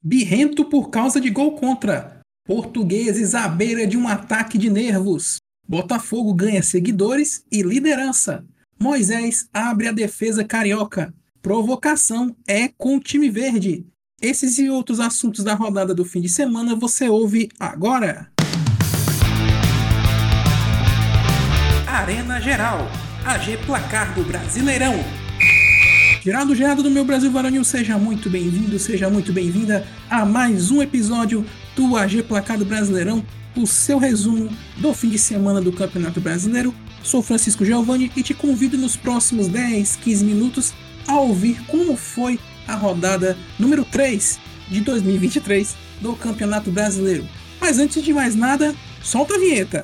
Birrento por causa de gol contra. Portugueses à beira de um ataque de nervos. Botafogo ganha seguidores e liderança. Moisés abre a defesa carioca. Provocação é com o time verde. Esses e outros assuntos da rodada do fim de semana você ouve agora. Arena Geral. AG Placar do Brasileirão. Geraldo do meu Brasil Varonil, seja muito bem-vindo, seja muito bem-vinda a mais um episódio do AG Placar do Brasileirão, o seu resumo do fim de semana do Campeonato Brasileiro. Sou Francisco Giovanni e te convido nos próximos 10, 15 minutos a ouvir como foi a rodada número 3 de 2023 do Campeonato Brasileiro. Mas antes de mais nada, solta a vinheta!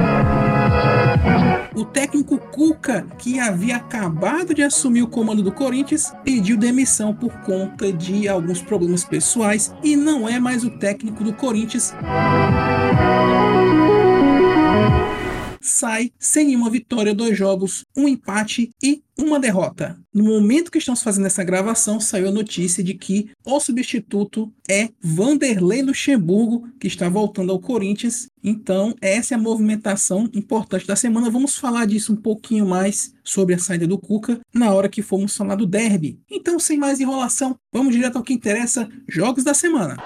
O técnico Cuca, que havia acabado de assumir o comando do Corinthians, pediu demissão por conta de alguns problemas pessoais e não é mais o técnico do Corinthians. Sai sem nenhuma vitória, 2 jogos, um empate e uma derrota. No momento que estamos fazendo essa gravação, saiu a notícia de que o substituto é Vanderlei Luxemburgo, que está voltando ao Corinthians. Então, essa é a movimentação importante da semana. Vamos falar disso um pouquinho mais sobre a saída do Cuca na hora que formos falar do derby. Então, sem mais enrolação, vamos direto ao que interessa, jogos da semana.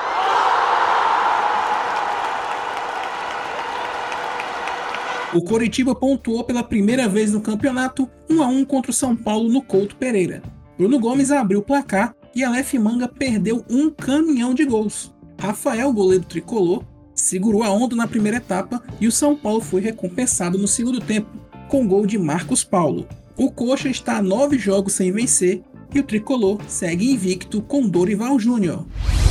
O Coritiba pontuou pela primeira vez no campeonato 1-1 contra o São Paulo no Couto Pereira. Bruno Gomes abriu o placar e Aleph Manga perdeu um caminhão de gols. Rafael, goleiro tricolor, segurou a onda na primeira etapa e o São Paulo foi recompensado no segundo tempo, com gol de Marcos Paulo. O Coxa está a 9 jogos sem vencer e o tricolor segue invicto com Dorival Júnior.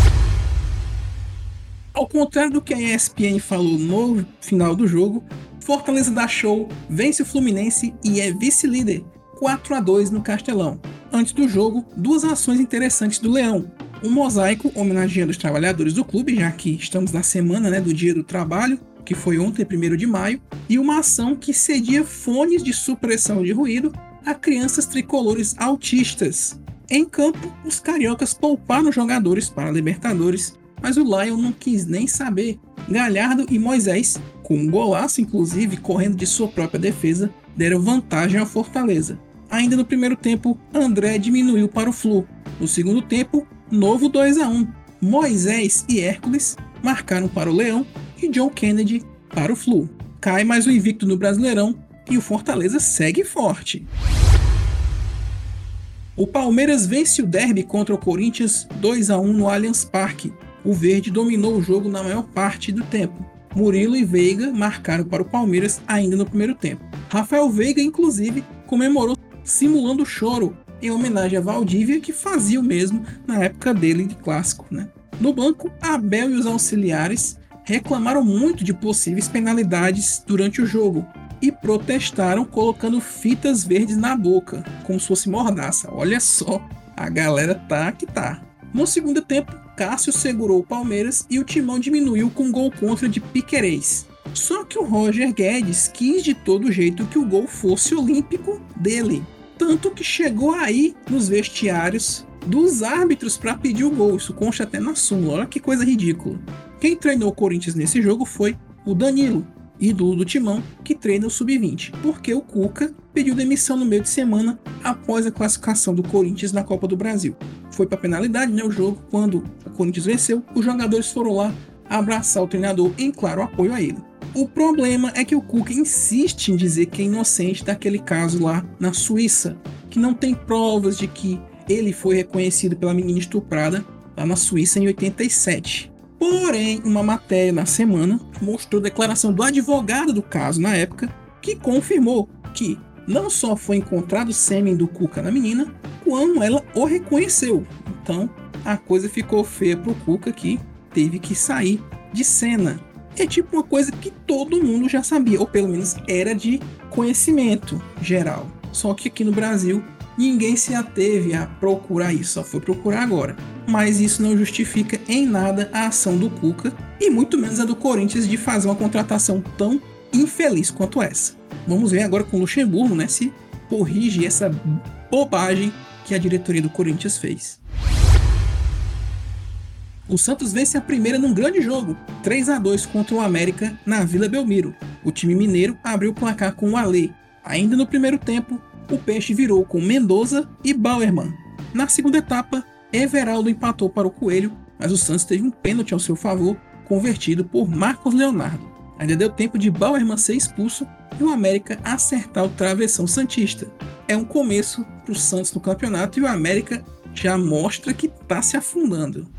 Ao contrário do que a ESPN falou no final do jogo, Fortaleza dá show, vence o Fluminense e é vice-líder, 4-2 no Castelão. Antes do jogo, 2 ações interessantes do Leão. Um mosaico homenageando os trabalhadores do clube, já que estamos na semana do Dia do Trabalho, que foi ontem, 1º de maio, e uma ação que cedia fones de supressão de ruído a crianças tricolores autistas. Em campo, os cariocas pouparam jogadores para a Libertadores, mas o Lion não quis nem saber. Galhardo e Moisés, com um golaço inclusive correndo de sua própria defesa, deram vantagem ao Fortaleza. Ainda no primeiro tempo, André diminuiu para o Flu. No segundo tempo, novo 2-1. Moisés e Hércules marcaram para o Leão e John Kennedy para o Flu. Cai mais um invicto no Brasileirão e o Fortaleza segue forte. O Palmeiras vence o derby contra o Corinthians 2-1 no Allianz Parque. O verde dominou o jogo na maior parte do tempo. Murilo e Veiga marcaram para o Palmeiras ainda no primeiro tempo. Rafael Veiga, inclusive, comemorou simulando choro em homenagem a Valdívia, que fazia o mesmo na época dele de clássico. No banco, Abel e os auxiliares reclamaram muito de possíveis penalidades durante o jogo e protestaram colocando fitas verdes na boca, como se fosse mordaça. Olha só, a galera tá que tá. No segundo tempo, Cássio segurou o Palmeiras e o timão diminuiu com um gol contra de Piquerez. Só que o Roger Guedes quis de todo jeito que o gol fosse olímpico dele. Tanto que chegou aí nos vestiários dos árbitros para pedir o gol. Isso consta até na súmula, olha que coisa ridícula. Quem treinou o Corinthians nesse jogo foi o Danilo, ídolo do timão, que treina o Sub-20, porque o Cuca pediu demissão no meio de semana após a classificação do Corinthians na Copa do Brasil. Foi para penalidade, o jogo, quando o Corinthians venceu, os jogadores foram lá abraçar o treinador em claro apoio a ele. O problema é que o Cuca insiste em dizer que é inocente daquele caso lá na Suíça, que não tem provas de que ele foi reconhecido pela menina estuprada lá na Suíça em 87. Porém, uma matéria na semana mostrou a declaração do advogado do caso na época, que confirmou que não só foi encontrado sêmen do Cuca na menina, como ela o reconheceu. Então, a coisa ficou feia pro Cuca, que teve que sair de cena. É tipo uma coisa que todo mundo já sabia, ou pelo menos era de conhecimento geral. Só que aqui no Brasil, ninguém se ateve a procurar isso, só foi procurar agora. Mas isso não justifica em nada a ação do Cuca, e muito menos a do Corinthians de fazer uma contratação tão infeliz quanto essa. Vamos ver agora com o Luxemburgo, se corrige essa bobagem que a diretoria do Corinthians fez. O Santos vence a primeira num grande jogo, 3-2 contra o América na Vila Belmiro. O time mineiro abriu o placar com o Alê. Ainda no primeiro tempo, o Peixe virou com Mendoza e Bauerman. Na segunda etapa, Everaldo empatou para o Coelho, mas o Santos teve um pênalti ao seu favor, convertido por Marcos Leonardo. Ainda deu tempo de Bauerman ser expulso e o América acertar o travessão santista. É um começo para o Santos no campeonato e o América já mostra que está se afundando.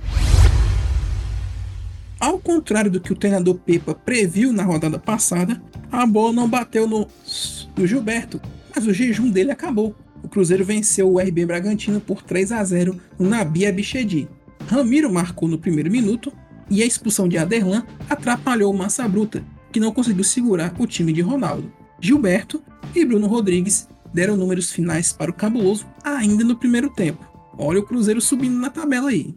Ao contrário do que o treinador Pepa previu na rodada passada, a bola não bateu no Gilberto, mas o jejum dele acabou. O Cruzeiro venceu o RB Bragantino por 3-0 no Nabi Abichedi. Ramiro marcou no primeiro minuto e a expulsão de Aderlan atrapalhou o Massa Bruta, que não conseguiu segurar o time de Ronaldo. Gilberto e Bruno Rodrigues deram números finais para o Cabuloso ainda no primeiro tempo. Olha o Cruzeiro subindo na tabela aí.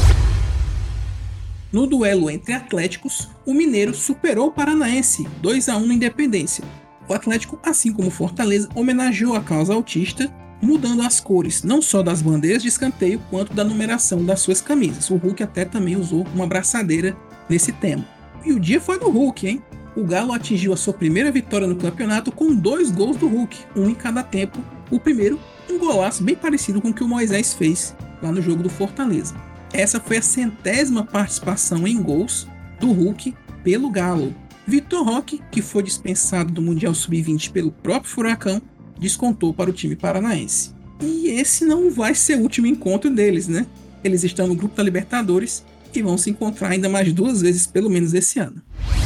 No duelo entre Atléticos, o Mineiro superou o Paranaense 2-1 no Independência. O Atlético, assim como o Fortaleza, homenageou a causa autista, mudando as cores não só das bandeiras de escanteio, quanto da numeração das suas camisas. O Hulk até também usou uma abraçadeira nesse tema. E o dia foi do Hulk, hein? O Galo atingiu a sua primeira vitória no campeonato com 2 gols do Hulk, um em cada tempo. O primeiro, um golaço bem parecido com o que o Moisés fez lá no jogo do Fortaleza. Essa foi a 100ª participação em gols do Hulk pelo Galo. Vitor Roque, que foi dispensado do Mundial Sub-20 pelo próprio Furacão, descontou para o time paranaense. E esse não vai ser o último encontro deles, né? Eles estão no grupo da Libertadores e vão se encontrar ainda mais 2 vezes, pelo menos esse ano.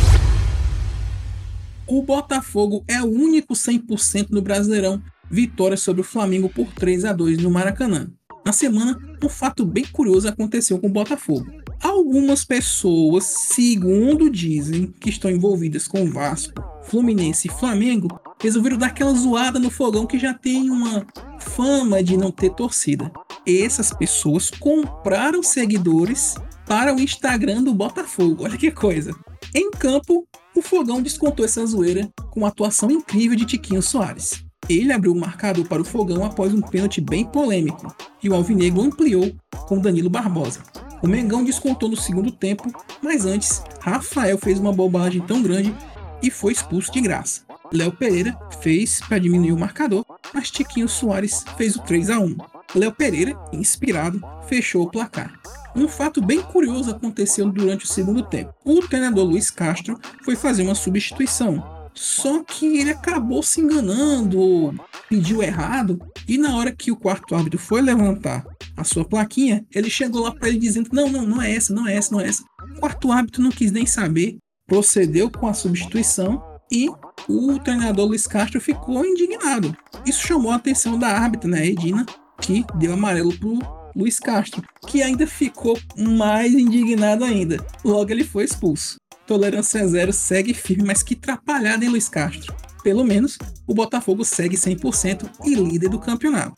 O Botafogo é o único 100% no Brasileirão, vitória sobre o Flamengo por 3-2 no Maracanã. Na semana, um fato bem curioso aconteceu com o Botafogo. Algumas pessoas, segundo dizem, que estão envolvidas com Vasco, Fluminense e Flamengo, resolveram dar aquela zoada no Fogão que já tem uma fama de não ter torcida. Essas pessoas compraram seguidores para o Instagram do Botafogo. Olha que coisa. Em campo, o Fogão descontou essa zoeira com a atuação incrível de Tiquinho Soares. Ele abriu o marcador para o Fogão após um pênalti bem polêmico, e o Alvinegro ampliou com Danilo Barbosa. O Mengão descontou no segundo tempo, mas antes, Rafael fez uma bobagem tão grande e foi expulso de graça. Léo Pereira fez para diminuir o marcador, mas Tiquinho Soares fez o 3-1. Léo Pereira, inspirado, fechou o placar. Um fato bem curioso aconteceu durante o segundo tempo. O treinador Luiz Castro foi fazer uma substituição. Só que ele acabou se enganando, pediu errado, e na hora que o quarto árbitro foi levantar a sua plaquinha, ele chegou lá para ele dizendo: não é essa. O quarto árbitro não quis nem saber, procedeu com a substituição e o treinador Luiz Castro ficou indignado. Isso chamou a atenção da árbitra, né, Edina, que deu amarelo pro Luiz Castro, que ainda ficou mais indignado ainda. Logo ele foi expulso. Tolerância zero segue firme, mas que atrapalhada, hein, Luiz Castro? Pelo menos, o Botafogo segue 100% e líder do campeonato.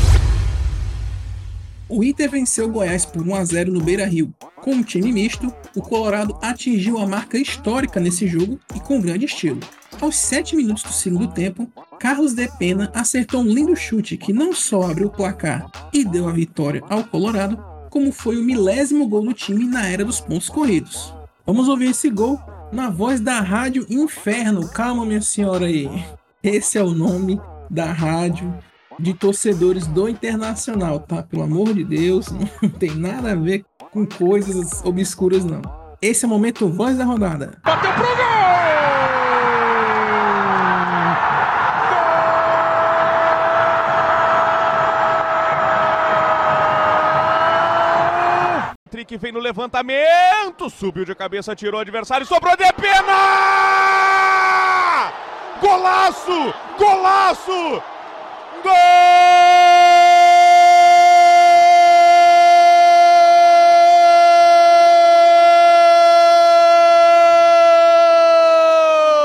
O Inter venceu o Goiás por 1-0 no Beira-Rio. Com um time misto, o Colorado atingiu a marca histórica nesse jogo e com grande estilo. Aos 7 minutos do segundo tempo, Carlos de Pena acertou um lindo chute que não só abriu o placar e deu a vitória ao Colorado, como foi o 10º gol do time na era dos pontos corridos. Vamos ouvir esse gol na voz da Rádio Inferno. Calma, minha senhora aí. Esse é o nome da rádio de torcedores do Internacional, tá? Pelo amor de Deus, não tem nada a ver com coisas obscuras, não. Esse é o momento Voz da Rodada. Bateu pro gol! Que vem no levantamento, subiu de cabeça, tirou o adversário, sobrou de Pena! Golaço! Golaço! Gol!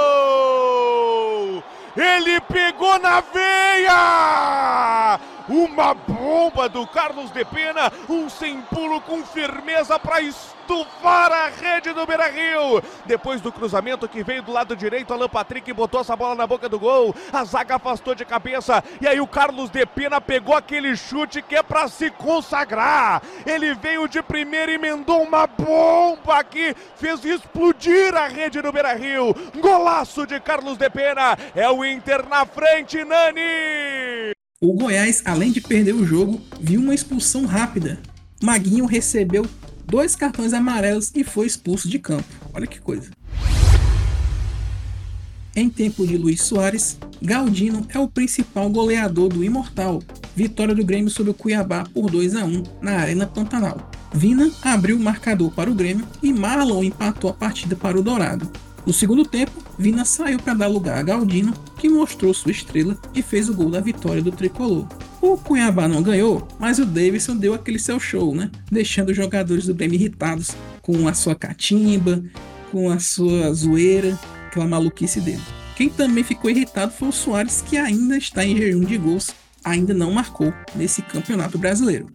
Ele pegou na veia! O uma bomba do Carlos de Pena, um sem pulo com firmeza para estufar a rede do Beira-Rio. Depois do cruzamento que veio do lado direito, Alan Patrick botou essa bola na boca do gol, a zaga afastou de cabeça, e aí o Carlos de Pena pegou aquele chute que é para se consagrar. Ele veio de primeira e emendou uma bomba que fez explodir a rede do Beira-Rio. Golaço de Carlos de Pena, é o Inter na frente, Nani! O Goiás, além de perder o jogo, viu uma expulsão rápida. Maguinho recebeu 2 cartões amarelos e foi expulso de campo. Olha que coisa. Em tempo de Luiz Soares, Galdino é o principal goleador do Imortal. Vitória do Grêmio sobre o Cuiabá por 2-1 na Arena Pantanal. Vina abriu o marcador para o Grêmio e Marlon empatou a partida para o Dourado. No segundo tempo, Vina saiu para dar lugar a Galdino, que mostrou sua estrela e fez o gol da vitória do tricolor. O Cuiabá não ganhou, mas o Davidson deu aquele seu show, né? Deixando os jogadores do Grêmio irritados com a sua catimba, com a sua zoeira, aquela maluquice dele. Quem também ficou irritado foi o Soares, que ainda está em jejum de gols, ainda não marcou nesse campeonato brasileiro.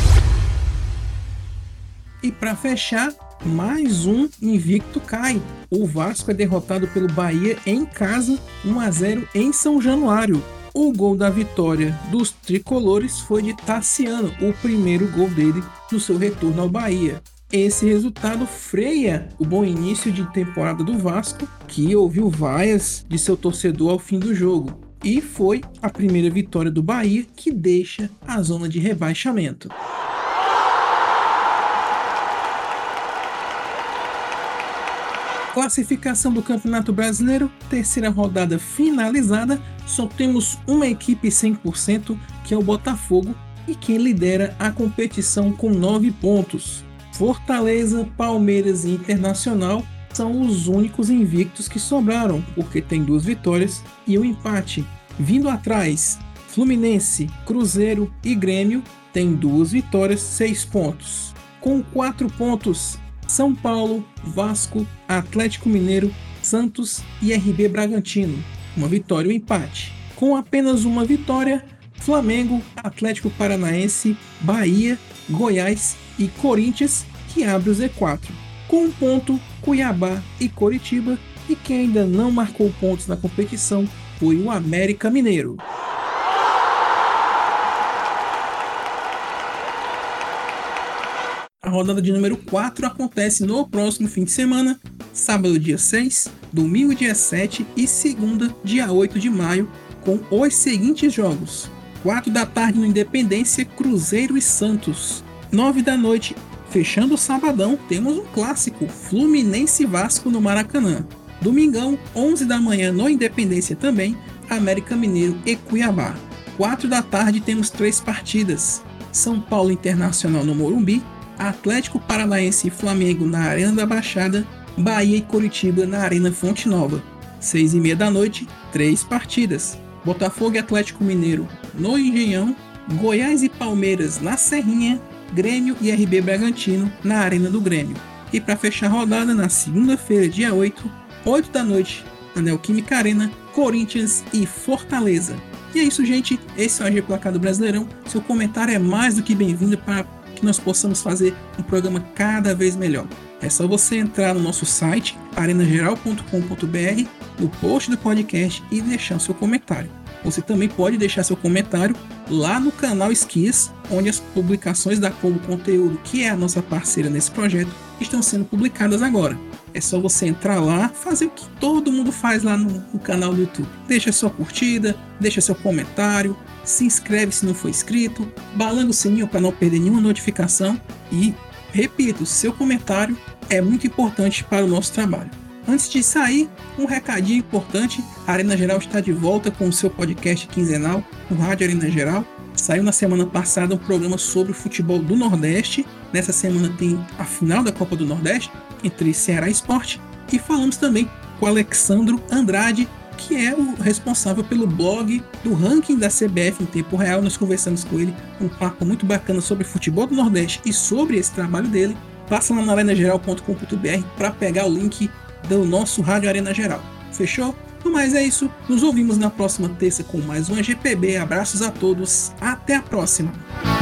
E para fechar, mais um invicto cai. O Vasco é derrotado pelo Bahia em casa, 1-0 em São Januário. O gol da vitória dos tricolores foi de Tassiano, o primeiro gol dele no seu retorno ao Bahia. Esse resultado freia o bom início de temporada do Vasco, que ouviu vaias de seu torcedor ao fim do jogo. E foi a primeira vitória do Bahia que deixa a zona de rebaixamento. Classificação do Campeonato Brasileiro, terceira rodada finalizada, só temos uma equipe 100%, que é o Botafogo, e quem lidera a competição com 9 pontos. Fortaleza, Palmeiras e Internacional são os únicos invictos que sobraram, porque tem 2 vitórias e um empate. Vindo atrás, Fluminense, Cruzeiro e Grêmio têm 2 vitórias, 6 pontos. Com 4 pontos, São Paulo, Vasco, Atlético Mineiro, Santos e RB Bragantino. Uma vitória e um empate. Com apenas uma vitória, Flamengo, Atlético Paranaense, Bahia, Goiás e Corinthians, que abre o Z4. Com um ponto, Cuiabá e Coritiba, e quem ainda não marcou pontos na competição foi o América Mineiro. A rodada de número 4 acontece no próximo fim de semana, sábado dia 6, domingo dia 7 e segunda dia 8 de maio, com os seguintes jogos. 4 da tarde no Independência, Cruzeiro e Santos. 9 da noite, fechando o sabadão, temos um clássico, Fluminense e Vasco no Maracanã. Domingão, 11 da manhã no Independência também, América Mineiro e Cuiabá. 4 da tarde temos 3 partidas, São Paulo Internacional no Morumbi, Atlético Paranaense e Flamengo na Arena da Baixada, Bahia e Coritiba na Arena Fonte Nova. 6h30 da noite, 3 partidas, Botafogo e Atlético Mineiro no Engenhão, Goiás e Palmeiras na Serrinha, Grêmio e RB Bragantino na Arena do Grêmio. E para fechar a rodada, na segunda-feira, dia 8, 8 da noite, na Neoquímica Arena, Corinthians e Fortaleza. E é isso, gente. Esse é o AG Placado Brasileirão. Seu comentário é mais do que bem-vindo para que nós possamos fazer um programa cada vez melhor. É só você entrar no nosso site, arenageral.com.br, no post do podcast e deixar seu comentário. Você também pode deixar seu comentário lá no canal Esquias, onde as publicações da Combo Conteúdo, que é a nossa parceira nesse projeto, estão sendo publicadas agora. É só você entrar lá, fazer o que todo mundo faz lá no canal do YouTube. Deixa sua curtida, deixa seu comentário, se inscreve se não for inscrito, balanga o sininho para não perder nenhuma notificação e, repito, seu comentário é muito importante para o nosso trabalho. Antes de sair, um recadinho importante, a Arena Geral está de volta com o seu podcast quinzenal, o Rádio Arena Geral. Saiu na semana passada um programa sobre o futebol do Nordeste. Nessa semana tem a final da Copa do Nordeste, entre Ceará e Sport. E falamos também com o Alexandro Andrade, que é o responsável pelo blog do ranking da CBF em tempo real. Nós conversamos com ele, um papo muito bacana sobre futebol do Nordeste e sobre esse trabalho dele. Passa lá na arenageral.com.br para pegar o link do nosso Rádio Arena Geral. Fechou? No mais é isso, nos ouvimos na próxima terça com mais um GPB. Abraços a todos, até a próxima!